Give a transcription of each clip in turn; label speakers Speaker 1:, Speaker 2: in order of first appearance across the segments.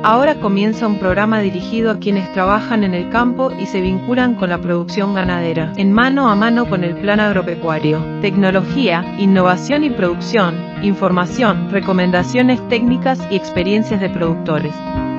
Speaker 1: Ahora comienza un programa dirigido a quienes trabajan en el campo y se vinculan con la producción ganadera, en mano a mano con el plan agropecuario. Tecnología, innovación y producción, información, recomendaciones técnicas y experiencias de productores.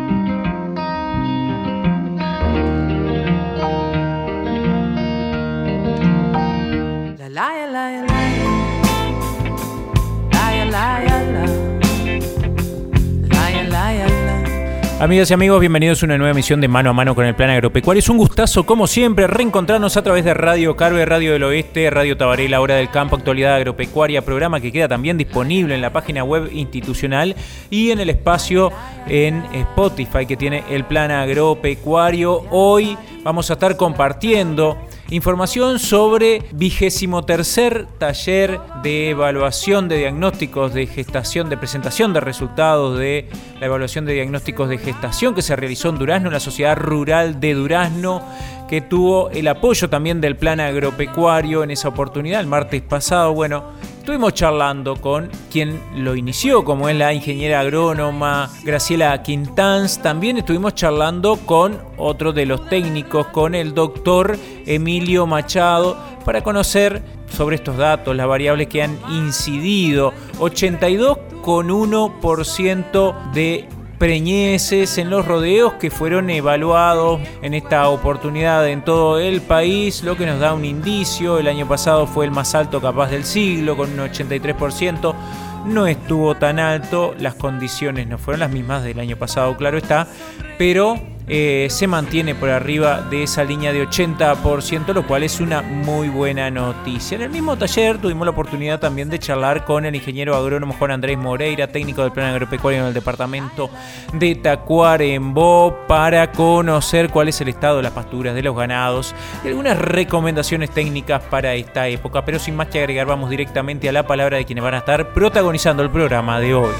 Speaker 2: Amigas y amigos, bienvenidos a una nueva emisión de Mano a Mano con el Plan Agropecuario. Es un gustazo, como siempre, reencontrarnos a través de Radio Carve, Radio del Oeste, Radio Tabaré, La Hora del Campo, Actualidad Agropecuaria, programa que queda también disponible en la página web institucional y en el espacio en Spotify que tiene el Plan Agropecuario. Hoy vamos a estar compartiendo información sobre 23º taller de evaluación de diagnósticos de gestación, de presentación de resultados de la evaluación de diagnósticos de gestación que se realizó en Durazno, en la Sociedad Rural de Durazno, que tuvo el apoyo también del Plan Agropecuario en esa oportunidad, el martes pasado. Bueno, estuvimos charlando con quien lo inició, como es la ingeniera agrónoma Graciela Quintanz. También estuvimos charlando con otro de los técnicos, con el doctor Emilio Machado, para conocer sobre estos datos, las variables que han incidido. 82,1% de preñeces en los rodeos que fueron evaluados en esta oportunidad en todo el país, lo que nos da un indicio. El año pasado fue el más alto capaz del siglo, con un 83%. No estuvo tan alto, las condiciones no fueron las mismas del año pasado, claro está, pero se mantiene por arriba de esa línea de 80%, lo cual es una muy buena noticia. En el mismo taller tuvimos la oportunidad también de charlar con el ingeniero agrónomo Juan Andrés Moreira, técnico del Plan Agropecuario en el departamento de Tacuarembó, para conocer cuál es el estado de las pasturas, de los ganados y algunas recomendaciones técnicas para esta época. Pero sin más que agregar, vamos directamente a la palabra de quienes van a estar protagonizando el programa de hoy.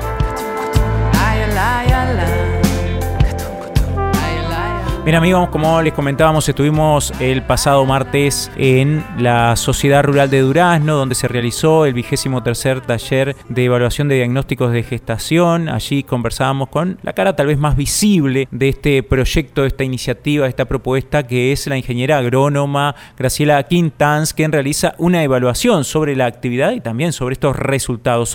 Speaker 2: Bien amigos, como les comentábamos, estuvimos el pasado martes en la Sociedad Rural de Durazno, donde se realizó el 23º taller de evaluación de diagnósticos de gestación. Allí conversábamos con la cara tal vez más visible de este proyecto, de esta iniciativa, de esta propuesta, que es la ingeniera agrónoma Graciela Quintanz, quien realiza una evaluación sobre la actividad y también sobre estos resultados.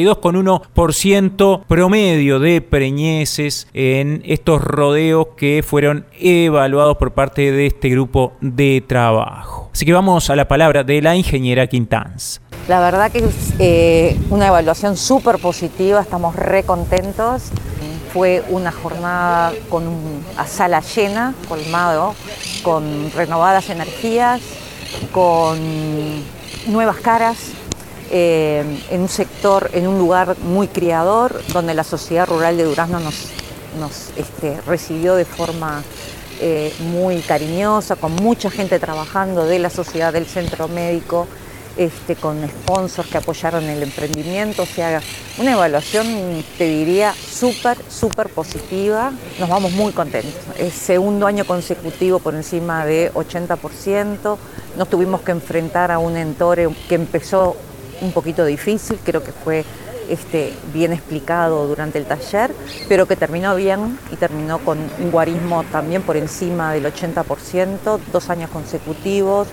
Speaker 2: 82,1% promedio de preñeces en estos rodeos que fueron evaluados por parte de este grupo de trabajo. Así que vamos a la palabra de la ingeniera Quintanz.
Speaker 3: La verdad que es una evaluación súper positiva, estamos re contentos. Fue una jornada con a sala llena, colmado, con renovadas energías, con nuevas caras, en un sector, en un lugar muy criador, donde la Sociedad Rural de Durazno nos recibió de forma muy cariñosa, con mucha gente trabajando de la sociedad, del centro médico, con sponsors que apoyaron el emprendimiento. O sea, una evaluación, te diría, súper positiva. Nos vamos muy contentos. Es segundo año consecutivo por encima de 80%. Nos tuvimos que enfrentar a un entore que empezó un poquito difícil, creo que fue bien explicado durante el taller, pero que terminó bien y terminó con un guarismo también por encima del 80%, 2 años consecutivos.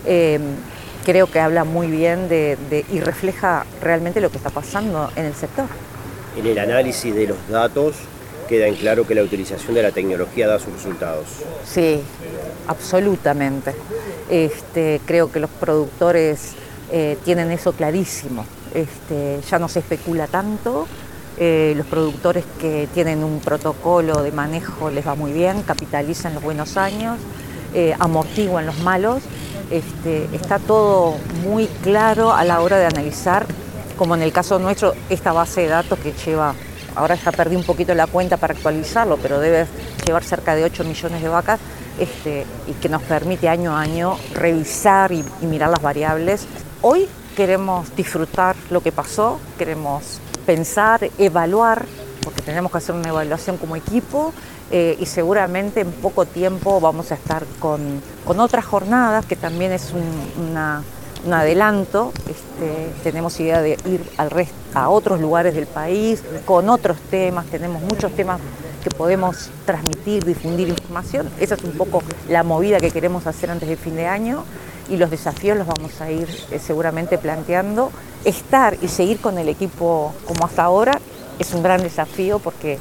Speaker 3: Creo que habla muy bien y refleja realmente lo que está pasando en el sector.
Speaker 4: En el análisis de los datos queda en claro que la utilización de la tecnología da sus resultados.
Speaker 3: Sí, absolutamente. Creo que los productores tienen eso clarísimo. Ya no se especula tanto, los productores que tienen un protocolo de manejo les va muy bien, capitalizan los buenos años, amortiguan los malos. Está todo muy claro a la hora de analizar, como en el caso nuestro, esta base de datos que lleva, ahora ya perdí un poquito la cuenta para actualizarlo, pero debe llevar cerca de 8 millones de vacas, y que nos permite año a año revisar y mirar las variables. Hoy queremos disfrutar lo que pasó, queremos pensar, evaluar, porque tenemos que hacer una evaluación como equipo, y seguramente en poco tiempo vamos a estar con otras jornadas, que también es un adelanto. Tenemos idea de ir a otros lugares del país con otros temas, tenemos muchos temas que podemos transmitir, difundir información. Esa es un poco la movida que queremos hacer antes de fin de año, y los desafíos los vamos a ir seguramente planteando. Estar y seguir con el equipo como hasta ahora es un gran desafío porque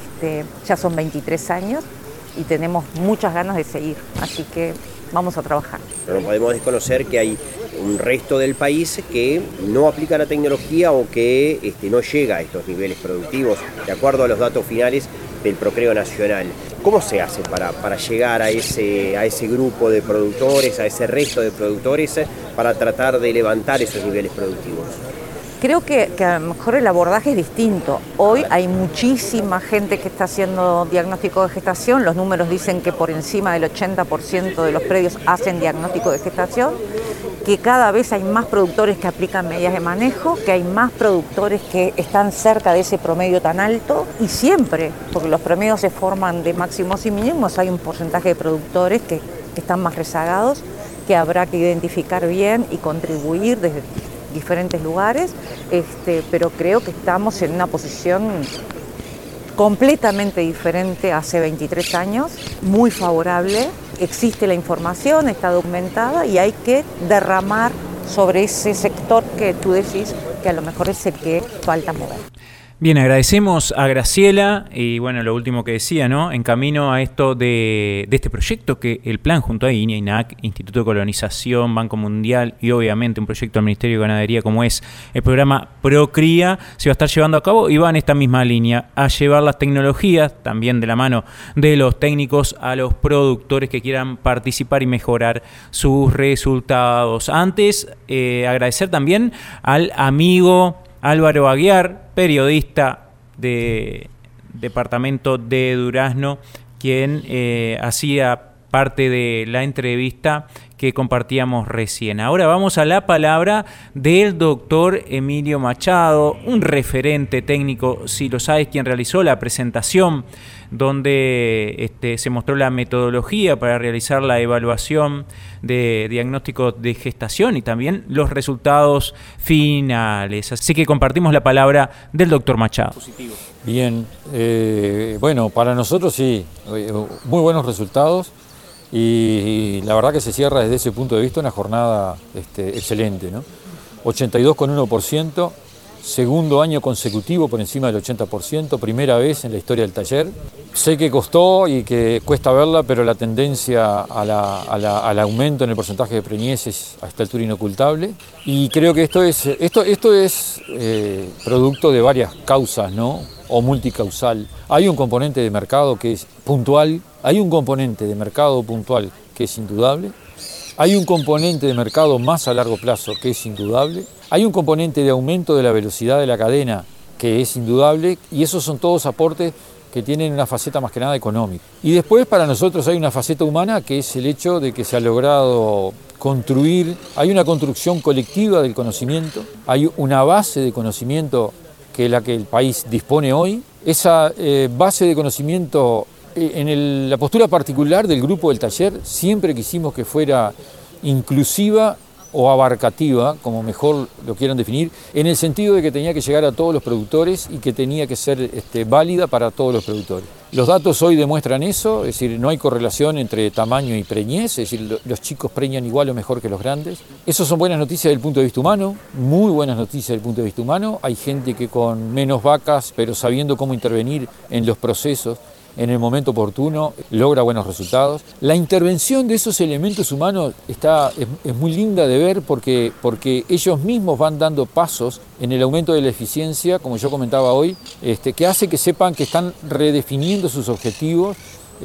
Speaker 3: ya son 23 años y tenemos muchas ganas de seguir, así que vamos a trabajar.
Speaker 4: No podemos desconocer que hay un resto del país que no aplica la tecnología o que no llega a estos niveles productivos, de acuerdo a los datos finales del Procreo Nacional. ¿Cómo se hace para llegar a ese grupo de productores, a ese resto de productores, para tratar de levantar esos niveles productivos?
Speaker 3: Creo que a lo mejor el abordaje es distinto. Hoy hay muchísima gente que está haciendo diagnóstico de gestación. Los números dicen que por encima del 80% de los predios hacen diagnóstico de gestación, que cada vez hay más productores que aplican medidas de manejo, que hay más productores que están cerca de ese promedio tan alto, y siempre, porque los promedios se forman de máximos y mínimos, hay un porcentaje de productores que están más rezagados, que habrá que identificar bien y contribuir desde diferentes lugares, pero creo que estamos en una posición completamente diferente hace 23 años, muy favorable. Existe la información, está documentada y hay que derramar sobre ese sector que tú decís que a lo mejor es el que falta mover.
Speaker 2: Bien, agradecemos a Graciela y bueno, lo último que decía, ¿no? En camino a esto de este proyecto que el plan junto a INIA, INAC, Instituto de Colonización, Banco Mundial y obviamente un proyecto del Ministerio de Ganadería como es el programa Procría, se va a estar llevando a cabo y va en esta misma línea, a llevar las tecnologías, también de la mano de los técnicos, a los productores que quieran participar y mejorar sus resultados. Antes, agradecer también al amigo Álvaro Aguiar, periodista de departamento de Durazno, quien hacía parte de la entrevista que compartíamos recién. Ahora vamos a la palabra del doctor Emilio Machado, un referente técnico, si lo sabes, quien realizó la presentación donde se mostró la metodología para realizar la evaluación de diagnóstico de gestación y también los resultados finales. Así que compartimos la palabra del doctor Machado.
Speaker 5: Bien, bueno, para nosotros sí, muy buenos resultados y la verdad que se cierra desde ese punto de vista una jornada excelente, ¿no? 82,1%. Segundo año consecutivo por encima del 80%, primera vez en la historia del taller. Sé que costó y que cuesta verla, pero la tendencia al aumento en el porcentaje de preñez es a esta altura inocultable. Y creo que esto es producto de varias causas, ¿no? O multicausal. Hay un componente de mercado que es puntual, hay un componente de mercado puntual que es indudable. Hay un componente de mercado más a largo plazo que es indudable. Hay un componente de aumento de la velocidad de la cadena que es indudable y esos son todos aportes que tienen una faceta más que nada económica. Y después para nosotros hay una faceta humana que es el hecho de que se ha logrado construir, hay una construcción colectiva del conocimiento, hay una base de conocimiento que es la que el país dispone hoy. Esa base de conocimiento en la postura particular del grupo del taller siempre quisimos que fuera inclusiva o abarcativa, como mejor lo quieran definir, en el sentido de que tenía que llegar a todos los productores y que tenía que ser válida para todos los productores. Los datos hoy demuestran eso, es decir, no hay correlación entre tamaño y preñez, es decir, los chicos preñan igual o mejor que los grandes. Esas son buenas noticias desde el punto de vista humano, muy buenas noticias desde el punto de vista humano. Hay gente que con menos vacas, pero sabiendo cómo intervenir en los procesos, en el momento oportuno, logra buenos resultados. La intervención de esos elementos humanos es muy linda de ver porque ellos mismos van dando pasos en el aumento de la eficiencia, como yo comentaba hoy, que hace que sepan que están redefiniendo sus objetivos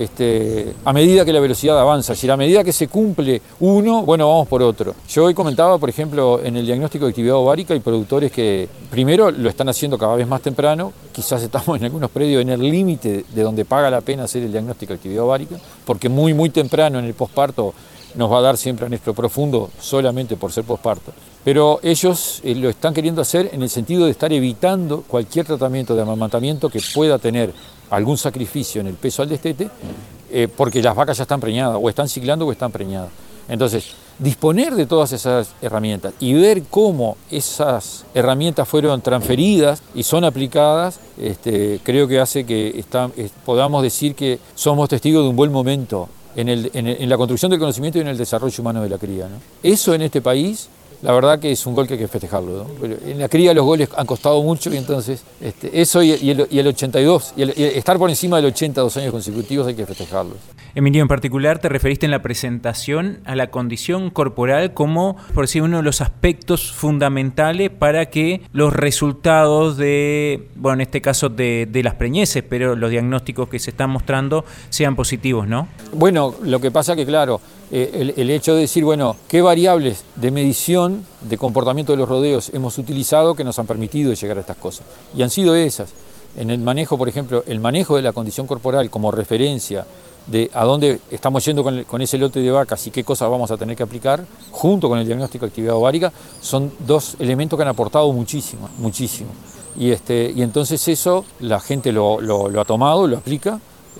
Speaker 5: a medida que la velocidad avanza. Si a medida que se cumple uno, bueno, vamos por otro. Yo hoy comentaba, por ejemplo, en el diagnóstico de actividad ovárica hay productores que primero lo están haciendo cada vez más temprano, quizás estamos en algunos predios en el límite de donde paga la pena hacer el diagnóstico de actividad ovárica, porque muy temprano en el posparto nos va a dar siempre anestro profundo solamente por ser posparto. Pero ellos lo están queriendo hacer en el sentido de estar evitando cualquier tratamiento de amamantamiento que pueda tener algún sacrificio en el peso al destete, porque las vacas ya están preñadas, o están ciclando o están preñadas. Entonces, disponer de todas esas herramientas y ver cómo esas herramientas fueron transferidas y son aplicadas, creo que hace que podamos decir que somos testigos de un buen momento en la construcción del conocimiento y en el desarrollo humano de la cría, ¿no? Eso en este país, la verdad que es un gol que hay que festejarlo, ¿no? Pero en la cría los goles han costado mucho y entonces eso y el 82, y estar por encima del 80 2 años consecutivos hay que festejarlo.
Speaker 2: Emilio, en particular te referiste en la presentación a la condición corporal como, por decir, uno de los aspectos fundamentales para que los resultados de, bueno, en este caso de las preñeces, pero los diagnósticos que se están mostrando sean positivos, ¿no?
Speaker 5: Bueno, lo que pasa que, claro, el hecho de decir, bueno, qué variables de medición de comportamiento de los rodeos hemos utilizado que nos han permitido llegar a estas cosas. Y han sido esas. En el manejo, por ejemplo, el manejo de la condición corporal como referencia de a dónde estamos yendo con ese lote de vacas y qué cosas vamos a tener que aplicar, junto con el diagnóstico de actividad ovárica, son dos elementos que han aportado muchísimo, muchísimo. Y entonces eso la gente lo ha tomado, lo aplica,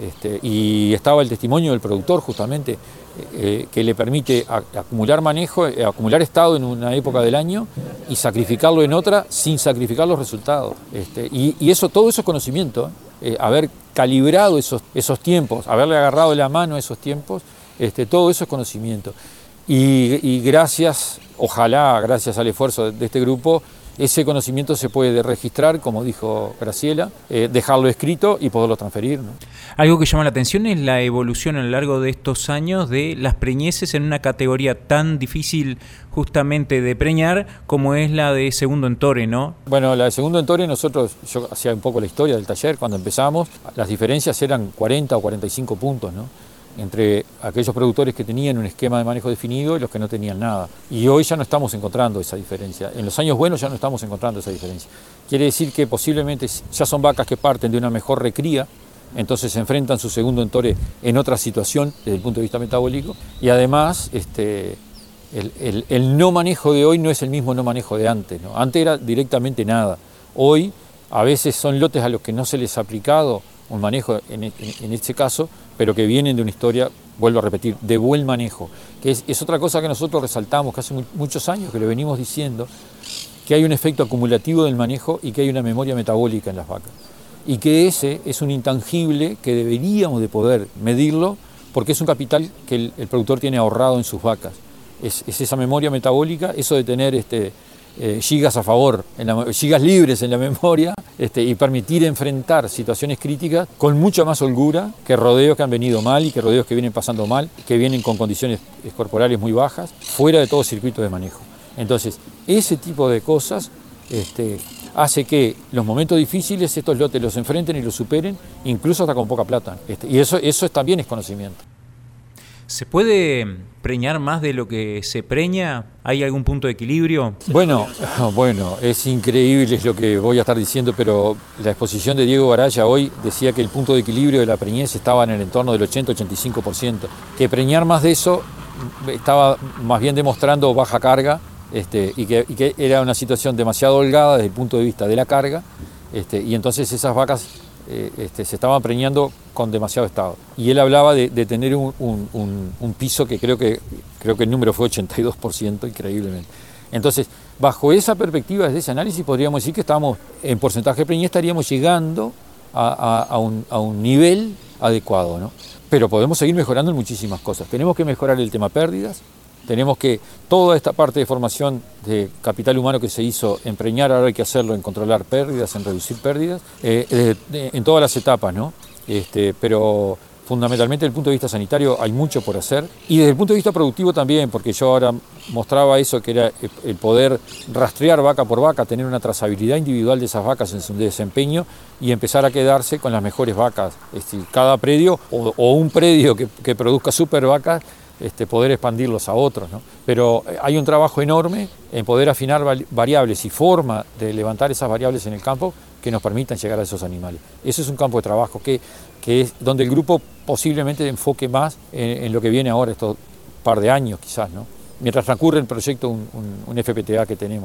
Speaker 5: y estaba el testimonio del productor justamente, que le permite acumular manejo, acumular estado en una época del año y sacrificarlo en otra sin sacrificar los resultados. Y eso, todo eso es conocimiento, haber calibrado esos tiempos, haberle agarrado la mano a esos tiempos, todo eso es conocimiento. Y gracias, ojalá, gracias al esfuerzo de este grupo, ese conocimiento se puede registrar, como dijo Graciela, dejarlo escrito y poderlo transferir, ¿no?
Speaker 2: Algo que llama la atención es la evolución a lo largo de estos años de las preñeces en una categoría tan difícil justamente de preñar como es la de segundo entore, ¿no?
Speaker 5: Bueno, la de segundo entore, yo hacía un poco la historia del taller, cuando empezamos, las diferencias eran 40 o 45 puntos, ¿no? Entre aquellos productores que tenían un esquema de manejo definido y los que no tenían nada. Y hoy ya no estamos encontrando esa diferencia. En los años buenos ya no estamos encontrando esa diferencia. Quiere decir que posiblemente ya son vacas que parten de una mejor recría, entonces se enfrentan su segundo entore en otra situación desde el punto de vista metabólico. Y además, el no manejo de hoy no es el mismo no manejo de antes, ¿no? Antes era directamente nada. Hoy a veces son lotes a los que no se les ha aplicado un manejo en este caso, pero que vienen de una historia, vuelvo a repetir, de buen manejo, que es otra cosa que nosotros resaltamos, que hace muchos años que lo venimos diciendo, que hay un efecto acumulativo del manejo y que hay una memoria metabólica en las vacas. Y que ese es un intangible que deberíamos de poder medirlo, porque es un capital que el productor tiene ahorrado en sus vacas. Es esa memoria metabólica, eso de tener gigas a favor, gigas libres en la memoria, y permitir enfrentar situaciones críticas con mucha más holgura que rodeos que han venido mal y que rodeos que vienen pasando mal, que vienen con condiciones corporales muy bajas, fuera de todo circuito de manejo. Entonces, ese tipo de cosas hace que los momentos difíciles estos lotes los enfrenten y los superen, incluso hasta con poca plata. Y eso también es conocimiento.
Speaker 2: ¿Se puede preñar más de lo que se preña? ¿Hay algún punto de equilibrio?
Speaker 5: Bueno, es increíble lo que voy a estar diciendo, pero la exposición de Diego Baraya hoy decía que el punto de equilibrio de la preñez estaba en el entorno del 80-85%. Que preñar más de eso estaba más bien demostrando baja carga, y que era una situación demasiado holgada desde el punto de vista de la carga, y entonces esas vacas se estaban preñando con demasiado estado. Y él hablaba de tener un piso que creo que el número fue 82%, increíblemente. Entonces, bajo esa perspectiva, desde ese análisis, podríamos decir que estamos en porcentaje de preñez, estaríamos llegando a un nivel adecuado, ¿no? Pero podemos seguir mejorando en muchísimas cosas. Tenemos que mejorar el tema pérdidas. Tenemos que, toda esta parte de formación de capital humano que se hizo en preñar, ahora hay que hacerlo en controlar pérdidas, en reducir pérdidas, en todas las etapas, ¿no? Pero fundamentalmente desde el punto de vista sanitario hay mucho por hacer, y desde el punto de vista productivo también, porque yo ahora mostraba eso, que era el poder rastrear vaca por vaca, tener una trazabilidad individual de esas vacas en su desempeño y empezar a quedarse con las mejores vacas. Cada predio o un predio que produzca super vacas, poder expandirlos a otros, ¿no? Pero hay un trabajo enorme en poder afinar variables y forma de levantar esas variables en el campo que nos permitan llegar a esos animales. Eso es un campo de trabajo que es donde el grupo posiblemente enfoque más en lo que viene ahora, estos par de años quizás, ¿no? Mientras transcurre el proyecto, un FPTA que tenemos,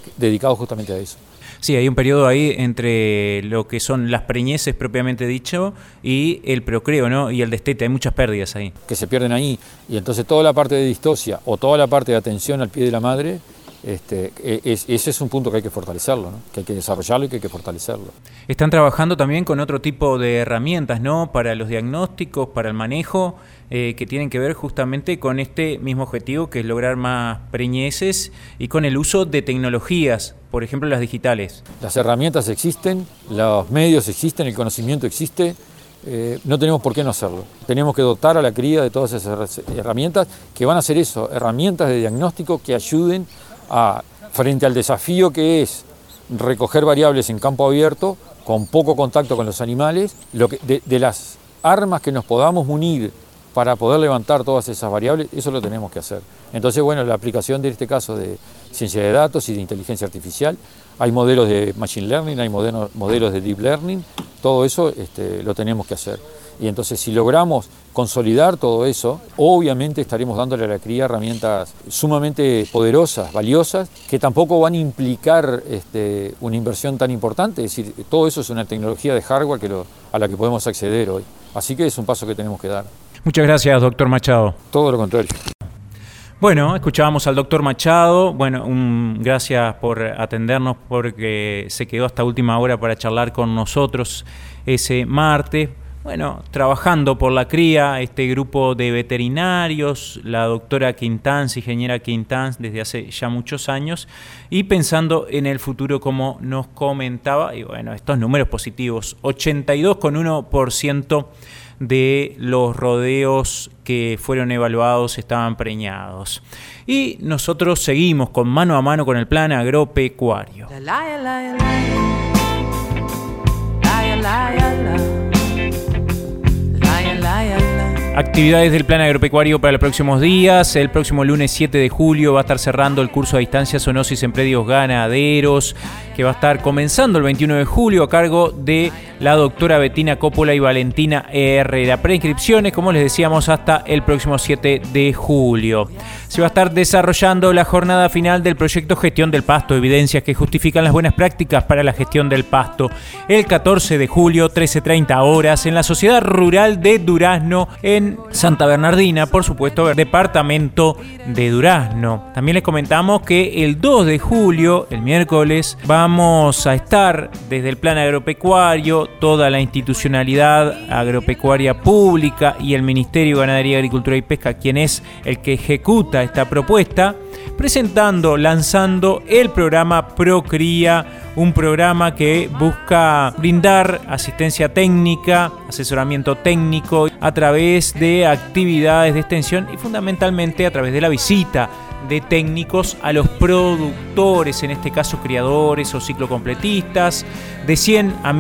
Speaker 5: dedicados justamente a eso.
Speaker 2: Sí, hay un periodo ahí entre lo que son las preñeces propiamente dicho y el procreo, ¿no? Y el destete, hay muchas pérdidas ahí.
Speaker 5: Que se pierden ahí, y entonces toda la parte de distocia o toda la parte de atención al pie de la madre, ese es un punto que hay que fortalecerlo, ¿no? Que hay que desarrollarlo y que hay que fortalecerlo.
Speaker 2: Están trabajando también con otro tipo de herramientas, ¿no? Para los diagnósticos, para el manejo, que tienen que ver justamente con este mismo objetivo, que es lograr más preñeces, y con el uso de tecnologías, por ejemplo las digitales.
Speaker 5: Las herramientas existen, los medios existen, el conocimiento existe, no tenemos por qué no hacerlo. Tenemos que dotar a la cría de todas esas herramientas que van a ser eso, herramientas de diagnóstico que ayuden frente al desafío que es recoger variables en campo abierto, con poco contacto con los animales, de las armas que nos podamos munir para poder levantar todas esas variables, eso lo tenemos que hacer. Entonces, bueno, la aplicación de este caso de ciencia de datos y de inteligencia artificial, hay modelos de machine learning, hay modelos de deep learning, todo eso lo tenemos que hacer. Y entonces, si logramos consolidar todo eso, obviamente estaremos dándole a la cría herramientas sumamente poderosas, valiosas, que tampoco van a implicar una inversión tan importante. Es decir, todo eso es una tecnología de hardware a la que podemos acceder hoy. Así que es un paso que tenemos que dar.
Speaker 2: Muchas gracias, doctor Machado.
Speaker 5: Todo lo contrario.
Speaker 2: Bueno, escuchábamos al doctor Machado. Bueno, gracias por atendernos, porque se quedó hasta última hora para charlar con nosotros ese martes. Bueno, trabajando por la cría, este grupo de veterinarios, la doctora Quintanz, ingeniera Quintanz, desde hace ya muchos años, y pensando en el futuro, como nos comentaba, y bueno, estos números positivos, 82,1% de los rodeos que fueron evaluados estaban preñados. Y nosotros seguimos con Mano a Mano con el Plan Agropecuario. Actividades del Plan Agropecuario para los próximos días. El próximo lunes 7 de julio va a estar cerrando el curso a distancia Zoonosis en predios ganaderos, que va a estar comenzando el 21 de julio a cargo de la doctora Bettina Coppola y Valentina Herrera. Preinscripciones, como les decíamos, hasta el próximo 7 de julio. Se va a estar desarrollando la jornada final del proyecto Gestión del Pasto, evidencias que justifican las buenas prácticas para la gestión del pasto, el 14 de julio, 13:30 horas, en la Sociedad Rural de Durazno, en Santa Bernardina, por supuesto, departamento de Durazno. También les comentamos que el 2 de julio, el miércoles, vamos a estar desde el Plan Agropecuario, toda la institucionalidad agropecuaria pública y el Ministerio de Ganadería, Agricultura y Pesca, quien es el que ejecuta esta propuesta, lanzando el programa Procría, un programa que busca brindar asistencia técnica, asesoramiento técnico a través de actividades de extensión y fundamentalmente a través de la visita de técnicos a los productores, en este caso criadores o ciclocompletistas, de 100 a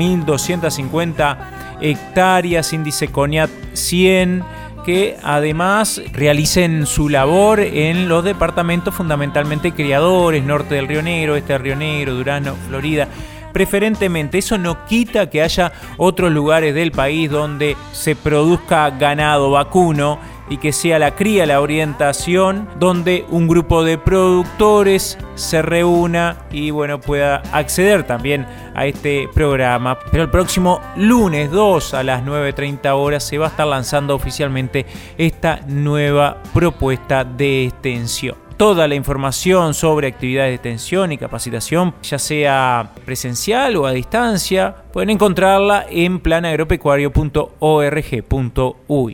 Speaker 2: 1250 hectáreas, índice CONIAT 100, que además realicen su labor en los departamentos fundamentalmente criadores, norte del Río Negro, este del Río Negro, Durazno, Florida, preferentemente. Eso no quita que haya otros lugares del país donde se produzca ganado vacuno y que sea la cría, la orientación, donde un grupo de productores se reúna y bueno, pueda acceder también a este programa. Pero el próximo lunes 2 a las 9:30 horas se va a estar lanzando oficialmente esta nueva propuesta de extensión. Toda la información sobre actividades de extensión y capacitación, ya sea presencial o a distancia, pueden encontrarla en planagropecuario.org.uy.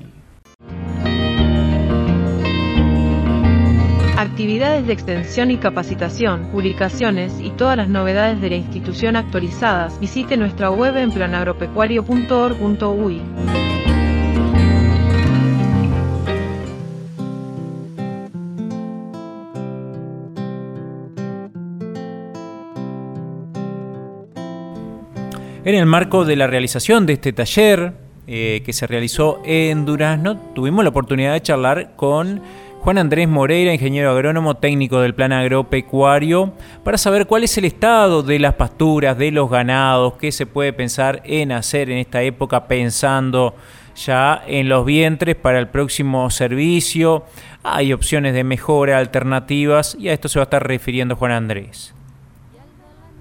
Speaker 1: Actividades de extensión y capacitación, publicaciones y todas las novedades de la institución actualizadas, visite nuestra web en planagropecuario.org.uy.
Speaker 2: En el marco de la realización de este taller que se realizó en Durazno, tuvimos la oportunidad de charlar con Juan Andrés Moreira, ingeniero agrónomo técnico del Plan Agropecuario, para saber cuál es el estado de las pasturas, de los ganados, qué se puede pensar en hacer en esta época, pensando ya en los vientres para el próximo servicio. Hay opciones de mejora, alternativas, y a esto se va a estar refiriendo Juan Andrés.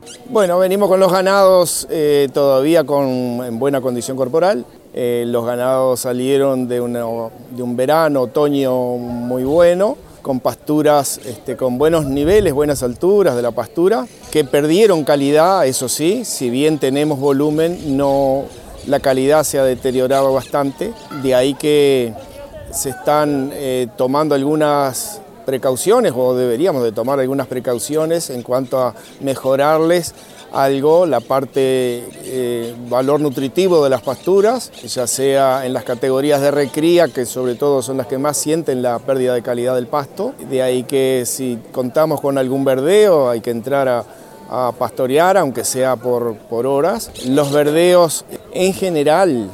Speaker 6: Bueno, venimos con los ganados todavía en buena condición corporal. Los ganados salieron de un verano, otoño muy bueno, con pasturas con buenos niveles, buenas alturas de la pastura, que perdieron calidad, eso sí, si bien tenemos volumen, la calidad se ha deteriorado bastante, de ahí que se están tomando algunas precauciones, o deberíamos de tomar algunas precauciones en cuanto a mejorarles algo la parte valor nutritivo de las pasturas, ya sea en las categorías de recría, que sobre todo son las que más sienten la pérdida de calidad del pasto. De ahí que si contamos con algún verdeo hay que entrar a pastorear, aunque sea por horas. Los verdeos en general,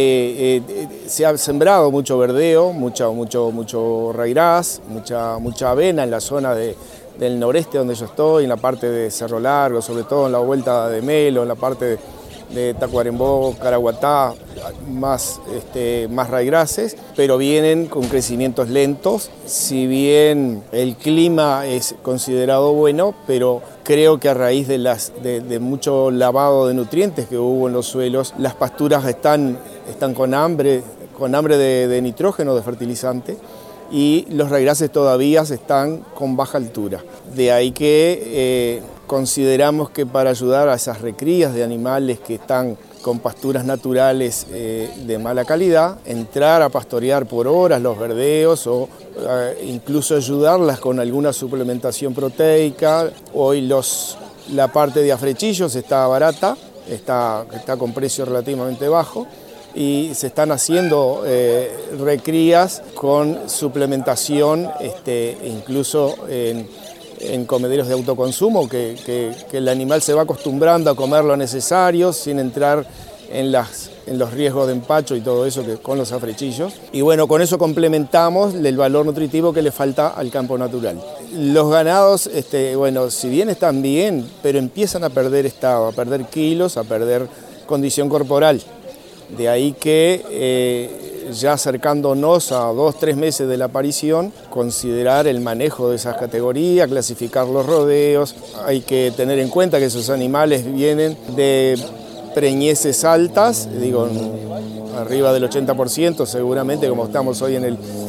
Speaker 6: se ha sembrado mucho verdeo, mucho raigraz, mucha avena en la zona del noreste donde yo estoy, en la parte de Cerro Largo, sobre todo en la vuelta de Melo, en la parte de Tacuarembó, Caraguatá, más raigraces, pero vienen con crecimientos lentos. Si bien el clima es considerado bueno, pero creo que a raíz de mucho lavado de nutrientes que hubo en los suelos, las pasturas están con hambre de nitrógeno, de fertilizante, y los raigraces todavía están con baja altura. De ahí que consideramos que para ayudar a esas recrías de animales que están con pasturas naturales de mala calidad, entrar a pastorear por horas los verdeos o incluso ayudarlas con alguna suplementación proteica. Hoy la parte de afrechillos está barata, está con precio relativamente bajo, y se están haciendo recrías con suplementación, incluso en comederos de autoconsumo, que el animal se va acostumbrando a comer lo necesario sin entrar en los riesgos de empacho y todo eso con los afrechillos. Y bueno, con eso complementamos el valor nutritivo que le falta al campo natural. Los ganados, si bien están bien, pero empiezan a perder estado, a perder kilos, a perder condición corporal. De ahí que ya acercándonos a 2-3 meses de la aparición, considerar el manejo de esas categorías, clasificar los rodeos. Hay que tener en cuenta que esos animales vienen de preñeces altas, arriba del 80% seguramente, como estamos hoy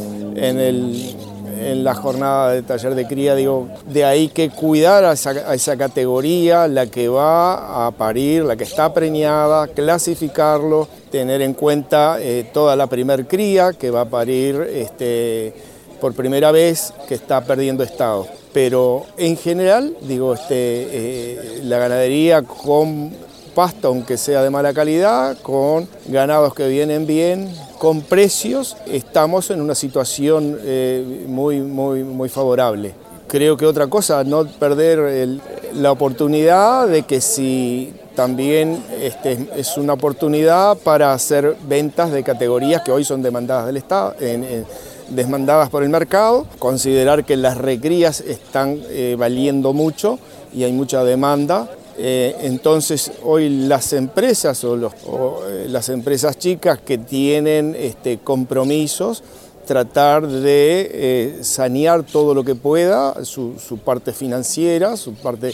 Speaker 6: en la jornada de taller de cría. De ahí que cuidar a esa categoría, la que va a parir, la que está preñada, clasificarlo, tener en cuenta toda la primer cría que va a parir por primera vez, que está perdiendo estado. Pero en general, la ganadería con pasto, aunque sea de mala calidad, con ganados que vienen bien, con precios, estamos en una situación muy favorable. Creo que otra cosa, no perder la oportunidad de que si también es una oportunidad para hacer ventas de categorías que hoy son demandadas del Estado, demandadas por el mercado, considerar que las recrías están valiendo mucho y hay mucha demanda. Entonces hoy las empresas las empresas chicas que tienen compromisos, tratar de sanear todo lo que pueda, su parte financiera, su parte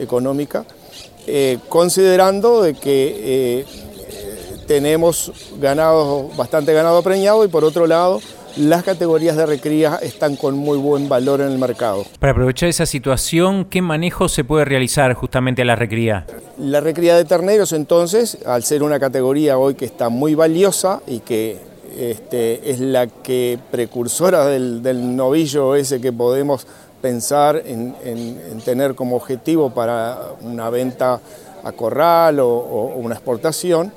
Speaker 6: económica, considerando de que tenemos bastante ganado preñado, y por otro lado las categorías de recría están con muy buen valor en el mercado.
Speaker 2: Para aprovechar esa situación, ¿qué manejo se puede realizar justamente a la recría?
Speaker 6: La recría de terneros, entonces, al ser una categoría hoy que está muy valiosa y que es la que precursora del novillo ese que podemos pensar en tener como objetivo para una venta a corral o una exportación,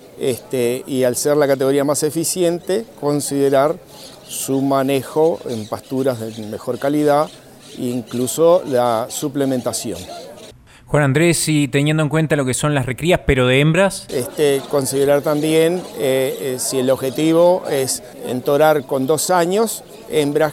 Speaker 6: y al ser la categoría más eficiente, considerar su manejo en pasturas de mejor calidad e incluso la suplementación.
Speaker 2: Juan Andrés, y teniendo en cuenta lo que son las recrías, pero de hembras.
Speaker 6: Considerar también si el objetivo es entorar con 2 años, hembras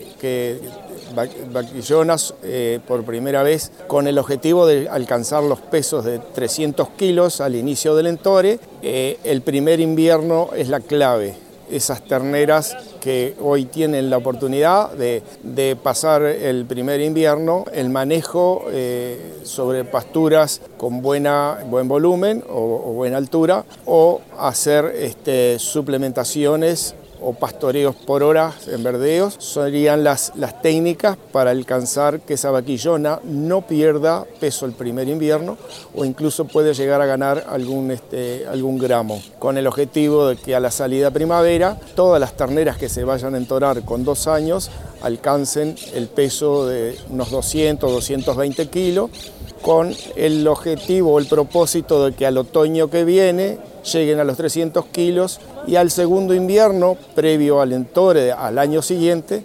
Speaker 6: vaquillonas por primera vez, con el objetivo de alcanzar los pesos de 300 kilos al inicio del entore. El primer invierno es la clave. esas terneras que hoy tienen la oportunidad de pasar el primer invierno, el manejo sobre pasturas con buen volumen o buena altura, o hacer suplementaciones o pastoreos por horas en verdeos. Serían las técnicas para alcanzar que esa vaquillona no pierda peso el primer invierno o incluso puede llegar a ganar algún gramo, con el objetivo de que a la salida primavera todas las terneras que se vayan a entorar con 2 años alcancen el peso de unos 200, 220 kilos, con el objetivo o el propósito de que al otoño que viene lleguen a los 300 kilos y al segundo invierno, previo al entore al año siguiente,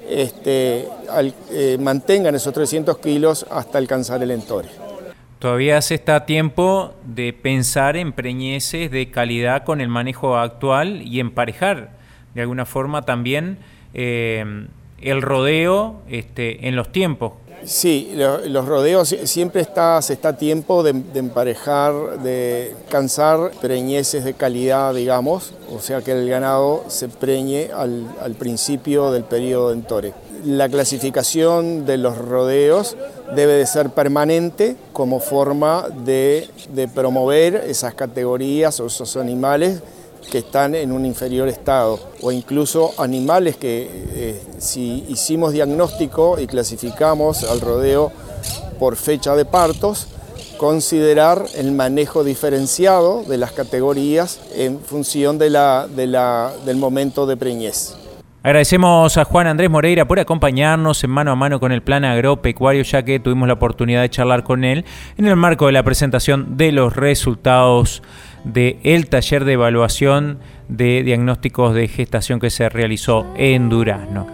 Speaker 6: mantengan esos 300 kilos hasta alcanzar el entore.
Speaker 2: Todavía se está a tiempo de pensar en preñeces de calidad con el manejo actual y emparejar de alguna forma también el rodeo en los tiempos.
Speaker 6: Sí, los rodeos siempre se está a tiempo de emparejar, de alcanzar preñeces de calidad, digamos, o sea que el ganado se preñe al principio del periodo de entore. La clasificación de los rodeos debe de ser permanente como forma de promover esas categorías o esos animales que están en un inferior estado, o incluso animales que si hicimos diagnóstico y clasificamos al rodeo por fecha de partos, considerar el manejo diferenciado de las categorías en función del momento de preñez.
Speaker 2: Agradecemos a Juan Andrés Moreira por acompañarnos en Mano a Mano con el Plan Agropecuario, ya que tuvimos la oportunidad de charlar con él en el marco de la presentación de los resultados del taller de evaluación de diagnósticos de gestación que se realizó en Durazno.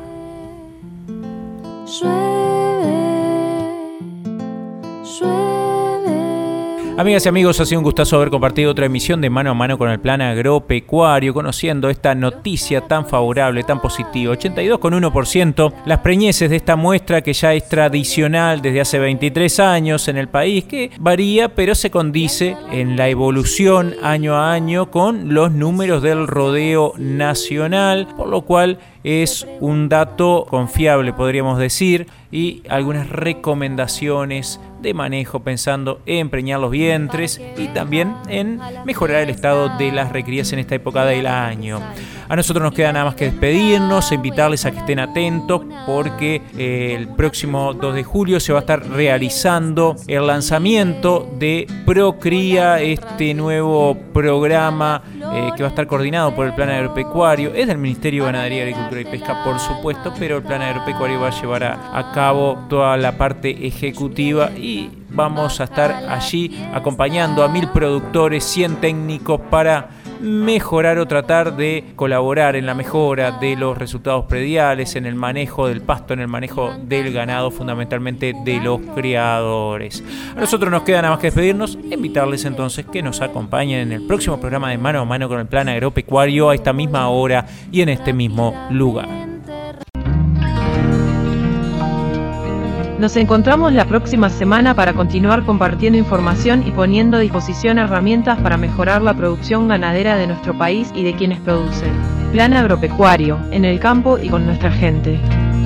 Speaker 2: Amigas y amigos, ha sido un gustazo haber compartido otra emisión de Mano a Mano con el Plan Agropecuario, conociendo esta noticia tan favorable, tan positiva. 82,1% las preñeces de esta muestra que ya es tradicional desde hace 23 años en el país, que varía pero se condice en la evolución año a año con los números del rodeo nacional, por lo cual es un dato confiable, podríamos decir, y algunas recomendaciones de manejo pensando en preñar los vientres y también en mejorar el estado de las recrías en esta época del año. A nosotros nos queda nada más que despedirnos e invitarles a que estén atentos porque el próximo 2 de julio se va a estar realizando el lanzamiento de Procría, este nuevo programa que va a estar coordinado por el Plan Agropecuario. Es del Ministerio de Ganadería, Agricultura y Pesca, por supuesto, pero el Plan Agropecuario va a llevar a cabo toda la parte ejecutiva y vamos a estar allí acompañando a 1000 productores, 100 técnicos para mejorar o tratar de colaborar en la mejora de los resultados prediales, en el manejo del pasto, en el manejo del ganado, fundamentalmente de los criadores. A nosotros nos queda nada más que despedirnos, invitarles entonces que nos acompañen en el próximo programa de Mano a Mano con el Plan Agropecuario a esta misma hora y en este mismo lugar.
Speaker 1: Nos encontramos la próxima semana para continuar compartiendo información y poniendo a disposición herramientas para mejorar la producción ganadera de nuestro país y de quienes producen. Plan Agropecuario, en el campo y con nuestra gente.